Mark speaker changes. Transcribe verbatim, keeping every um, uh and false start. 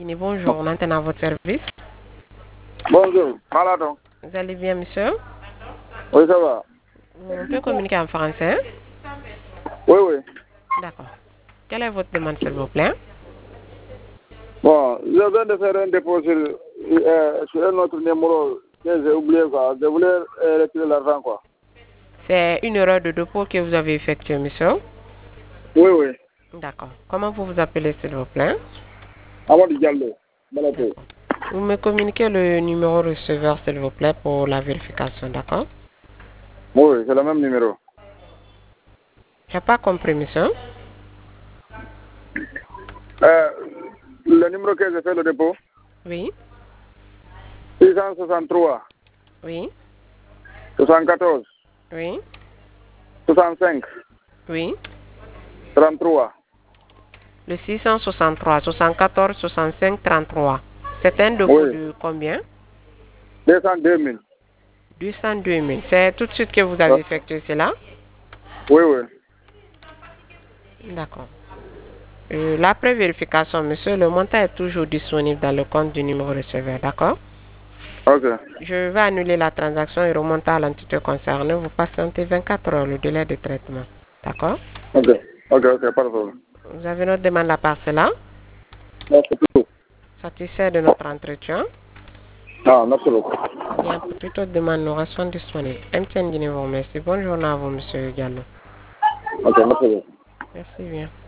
Speaker 1: Bonjour, on entend à votre service.
Speaker 2: Bonjour, Maladon.
Speaker 1: Vous allez bien, monsieur?
Speaker 2: Oui, ça va.
Speaker 1: On peut communiquer en français?
Speaker 2: Oui, oui.
Speaker 1: D'accord. Quelle est votre demande, s'il vous plaît?
Speaker 2: Bon, je viens de faire un dépôt sur, euh, sur un autre numéro que j'ai oublié, quoi. Je voulais euh, retirer l'argent, quoi.
Speaker 1: C'est une erreur de dépôt que vous avez effectuée, monsieur?
Speaker 2: Oui, oui.
Speaker 1: D'accord. Comment vous vous appelez, s'il vous plaît?
Speaker 2: Amadou Diallo, Malato.
Speaker 1: Vous me communiquez le numéro receveur, s'il vous plaît, pour la vérification, d'accord?
Speaker 2: Oui, oui, c'est le même numéro.
Speaker 1: Je n'ai pas compris, monsieur.
Speaker 2: Euh, le numéro que j'ai fait le dépôt,
Speaker 1: Oui,
Speaker 2: six cent soixante-trois,
Speaker 1: oui,
Speaker 2: soixante-quatorze,
Speaker 1: oui,
Speaker 2: soixante-cinq,
Speaker 1: oui.
Speaker 2: trente-trois.
Speaker 1: Le six cent soixante-trois, soixante-quatorze, soixante-cinq, trente-trois. C'est un dépôt
Speaker 2: Oui,
Speaker 1: de combien?
Speaker 2: deux cent deux mille.
Speaker 1: deux cent deux mille. C'est tout de suite que vous avez effectué cela?
Speaker 2: Oui, oui.
Speaker 1: D'accord. Euh, la pré-vérification, monsieur, le montant est toujours disponible dans le compte du numéro receveur, d'accord?
Speaker 2: Ok.
Speaker 1: Je vais annuler la transaction et remonter à l'entité concernée. Vous patientez vingt-quatre heures le délai de traitement, d'accord?
Speaker 2: Ok, ok, ok, pas de problème.
Speaker 1: Vous avez notre demande à part cela?
Speaker 2: Merci beaucoup.
Speaker 1: Satisfait de notre entretien?
Speaker 2: Ah, merci beaucoup.
Speaker 1: Bien, pour toute autre demande, nous restons disponibles. M T N Guinée vous remercie. Bonne journée à vous, monsieur Diallo.
Speaker 2: Ok, merci beaucoup.
Speaker 1: Merci bien.